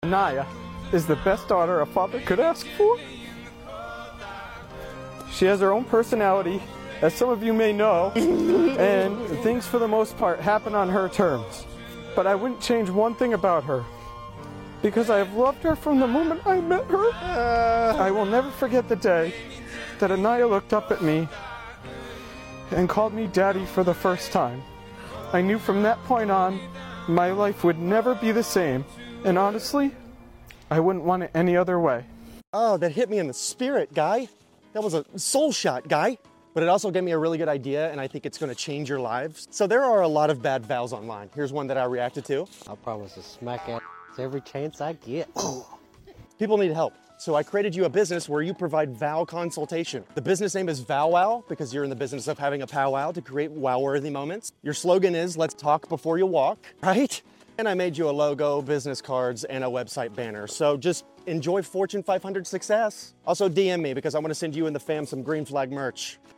Naya is the best daughter a father could ask for. She has her own personality, as some of you may know, and things for the most part happen on her terms. But I wouldn't change one thing about her, because I have loved her from the moment I met her. I will never forget the day that Anaya looked up at me and called me Daddy for the first time. I knew from that point on, my life would never be the same, and honestly, I wouldn't want it any other way. Oh, that hit me in the spirit, guy. That was a soul shot, guy. But it also gave me a really good idea, and I think it's gonna change your lives. So there are a lot of bad vows online. Here's one that I reacted to. I promise to smack ass every chance I get. People need help. So I created you a business where you provide vow consultation. The business name is Vow Wow because you're in the business of having a powwow to create wow-worthy moments. Your slogan is, let's talk before you walk, right? And I made you a logo, business cards, and a website banner. So just enjoy Fortune 500 success. Also DM me because I want to send you and the fam some green flag merch.